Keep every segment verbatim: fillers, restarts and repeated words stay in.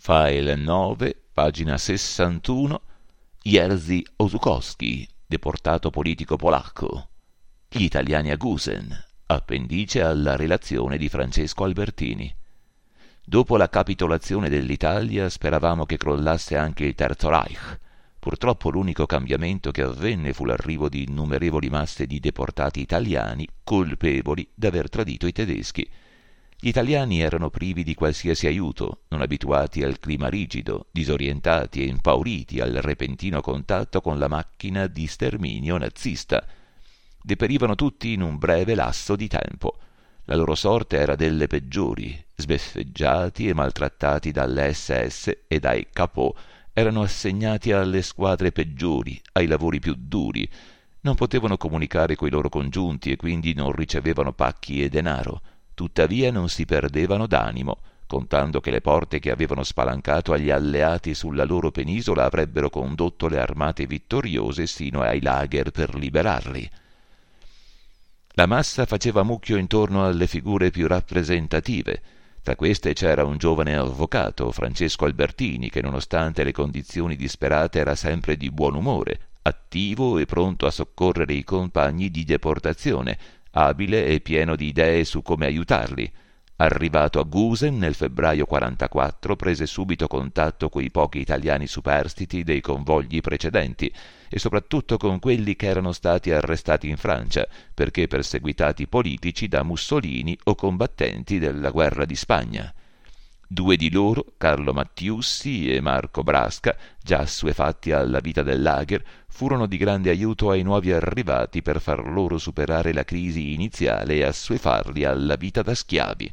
File nove, pagina sessantuno, Jerzy Orzechowski, deportato politico polacco. Gli italiani a Gusen, appendice alla relazione di Francesco Albertini. Dopo la capitolazione dell'Italia speravamo che crollasse anche il Terzo Reich. Purtroppo l'unico cambiamento che avvenne fu l'arrivo di innumerevoli masse di deportati italiani colpevoli d'aver tradito i tedeschi. Gli italiani erano privi di qualsiasi aiuto, non abituati al clima rigido, disorientati e impauriti al repentino contatto con la macchina di sterminio nazista. Deperivano tutti in un breve lasso di tempo. La loro sorte era delle peggiori. Sbeffeggiati e maltrattati dalle esse esse e dai capò, erano assegnati alle squadre peggiori, ai lavori più duri. Non potevano comunicare coi loro congiunti e quindi non ricevevano pacchi e denaro. Tuttavia non si perdevano d'animo, contando che le porte che avevano spalancato agli alleati sulla loro penisola avrebbero condotto le armate vittoriose sino ai lager per liberarli. La massa faceva mucchio intorno alle figure più rappresentative. Tra queste c'era un giovane avvocato, Francesco Albertini, che nonostante le condizioni disperate era sempre di buon umore, attivo e pronto a soccorrere i compagni di deportazione, abile e pieno di idee su come aiutarli. Arrivato a Gusen nel febbraio quarantaquattro, prese subito contatto coi pochi italiani superstiti dei convogli precedenti e soprattutto con quelli che erano stati arrestati in Francia perché perseguitati politici da Mussolini o combattenti della guerra di Spagna. Due di loro, Carlo Mattiussi e Marco Brasca, già assuefatti alla vita del lager, furono di grande aiuto ai nuovi arrivati per far loro superare la crisi iniziale e assuefarli alla vita da schiavi.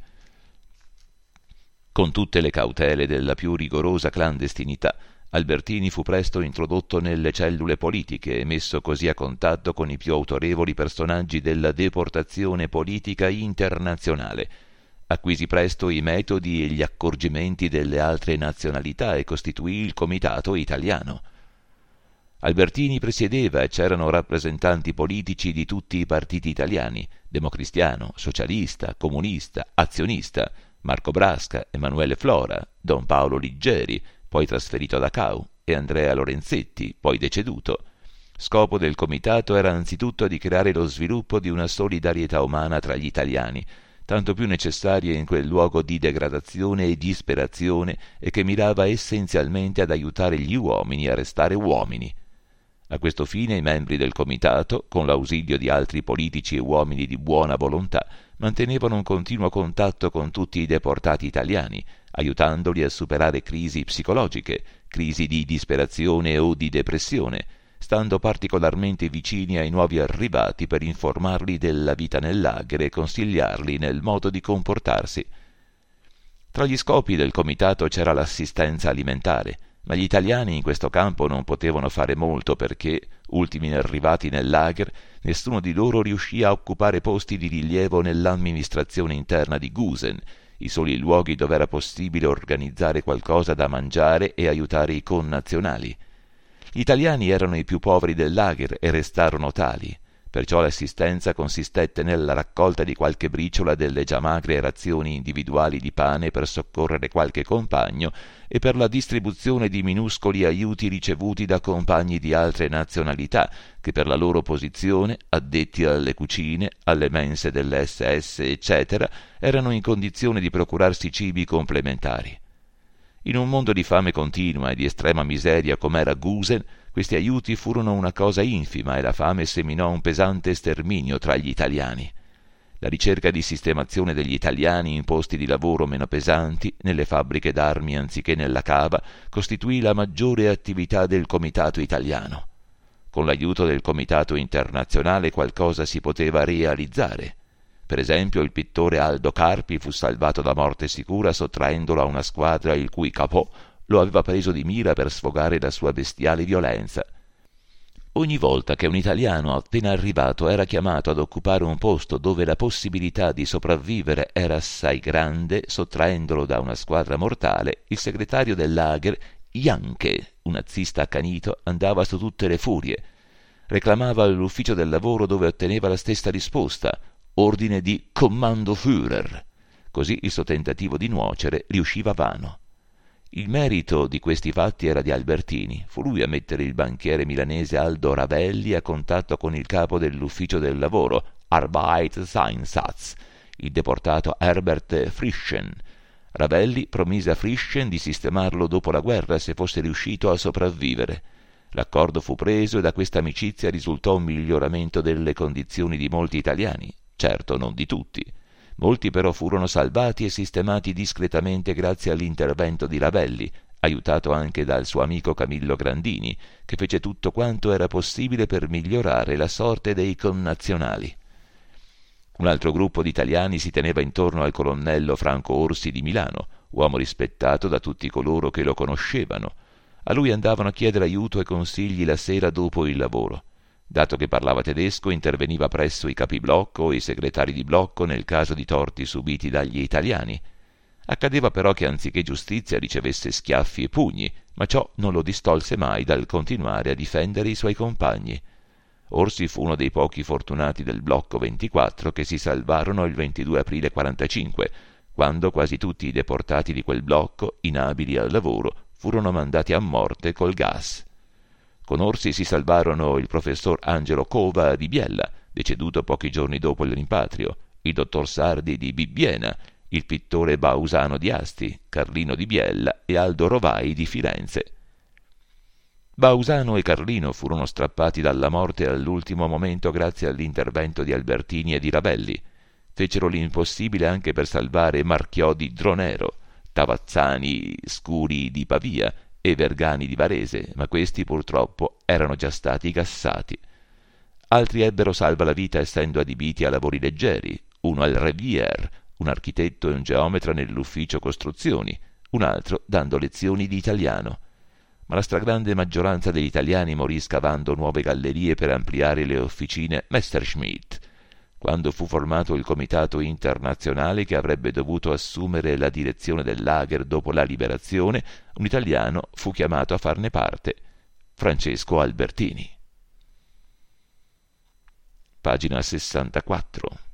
Con tutte le cautele della più rigorosa clandestinità, Albertini fu presto introdotto nelle cellule politiche e messo così a contatto con i più autorevoli personaggi della deportazione politica internazionale. Acquisì presto i metodi e gli accorgimenti delle altre nazionalità e costituì il Comitato Italiano. Albertini presiedeva e c'erano rappresentanti politici di tutti i partiti italiani, democristiano, socialista, comunista, azionista, Marco Brasca, Emanuele Flora, Don Paolo Liggeri, poi trasferito a Dachau, e Andrea Lorenzetti, poi deceduto. Scopo del comitato era anzitutto di creare lo sviluppo di una solidarietà umana tra gli italiani, tanto più necessaria in quel luogo di degradazione e disperazione e che mirava essenzialmente ad aiutare gli uomini a restare uomini. A questo fine i membri del comitato, con l'ausilio di altri politici e uomini di buona volontà, mantenevano un continuo contatto con tutti i deportati italiani, aiutandoli a superare crisi psicologiche, crisi di disperazione o di depressione, stando particolarmente vicini ai nuovi arrivati per informarli della vita nel lager e consigliarli nel modo di comportarsi. Tra gli scopi del comitato c'era l'assistenza alimentare, ma gli italiani in questo campo non potevano fare molto perché, ultimi arrivati nel lager, nessuno di loro riuscì a occupare posti di rilievo nell'amministrazione interna di Gusen, i soli luoghi dove era possibile organizzare qualcosa da mangiare e aiutare i connazionali. Gli italiani erano i più poveri del lager e restarono tali, perciò l'assistenza consistette nella raccolta di qualche briciola delle già magre razioni individuali di pane per soccorrere qualche compagno e per la distribuzione di minuscoli aiuti ricevuti da compagni di altre nazionalità che per la loro posizione, addetti alle cucine, alle mense delle esse esse, eccetera, erano in condizione di procurarsi cibi complementari. In un mondo di fame continua e di estrema miseria com'era Gusen, questi aiuti furono una cosa infima e la fame seminò un pesante sterminio tra gli italiani. La ricerca di sistemazione degli italiani in posti di lavoro meno pesanti, nelle fabbriche d'armi anziché nella cava, costituì la maggiore attività del Comitato Italiano. Con l'aiuto del Comitato Internazionale qualcosa si poteva realizzare. Per esempio, il pittore Aldo Carpi fu salvato da morte sicura sottraendolo a una squadra il cui capò lo aveva preso di mira per sfogare la sua bestiale violenza. Ogni volta che un italiano appena arrivato era chiamato ad occupare un posto dove la possibilità di sopravvivere era assai grande, sottraendolo da una squadra mortale, il segretario del lager, Janke, un nazista accanito, andava su tutte le furie. Reclamava all'ufficio del lavoro dove otteneva la stessa risposta, ordine di Kommando Führer. Così il suo tentativo di nuocere riusciva vano. Il merito di questi fatti era di Albertini. Fu lui a mettere il banchiere milanese Aldo Ravelli a contatto con il capo dell'ufficio del lavoro, Arbeitseinsatz, il deportato Herbert Frischen. Ravelli promise a Frischen di sistemarlo dopo la guerra se fosse riuscito a sopravvivere. L'accordo fu preso e da questa amicizia risultò un miglioramento delle condizioni di molti italiani, certo non di tutti. Molti però furono salvati e sistemati discretamente grazie all'intervento di Ravelli, aiutato anche dal suo amico Camillo Grandini, che fece tutto quanto era possibile per migliorare la sorte dei connazionali. Un altro gruppo di italiani si teneva intorno al colonnello Franco Orsi di Milano, uomo rispettato da tutti coloro che lo conoscevano. A lui andavano a chiedere aiuto e consigli la sera dopo il lavoro. Dato che parlava tedesco, interveniva presso i capiblocco o i segretari di blocco nel caso di torti subiti dagli italiani. Accadeva però che anziché giustizia ricevesse schiaffi e pugni, ma ciò non lo distolse mai dal continuare a difendere i suoi compagni. Orsi fu uno dei pochi fortunati del blocco ventiquattro che si salvarono il ventidue aprile quarantacinque, quando quasi tutti i deportati di quel blocco, inabili al lavoro, furono mandati a morte col gas. Con Orsi si salvarono il professor Angelo Cova di Biella, deceduto pochi giorni dopo il rimpatrio, il dottor Sardi di Bibbiena, il pittore Bausano di Asti, Carlino di Biella e Aldo Rovai di Firenze. Bausano e Carlino furono strappati dalla morte all'ultimo momento grazie all'intervento di Albertini e di Ravelli. Fecero l'impossibile anche per salvare Marchiò di Dronero, Tavazzani Scuri di Pavia e Vergani di Varese, ma questi purtroppo erano già stati gassati. Altri ebbero salva la vita essendo adibiti a lavori leggeri, uno al Revier, un architetto e un geometra nell'ufficio costruzioni, un altro dando lezioni di italiano. Ma la stragrande maggioranza degli italiani morì scavando nuove gallerie per ampliare le officine Messerschmitt. Quando fu formato il comitato internazionale che avrebbe dovuto assumere la direzione del lager dopo la liberazione, un italiano fu chiamato a farne parte, Francesco Albertini. Pagina sessantaquattro.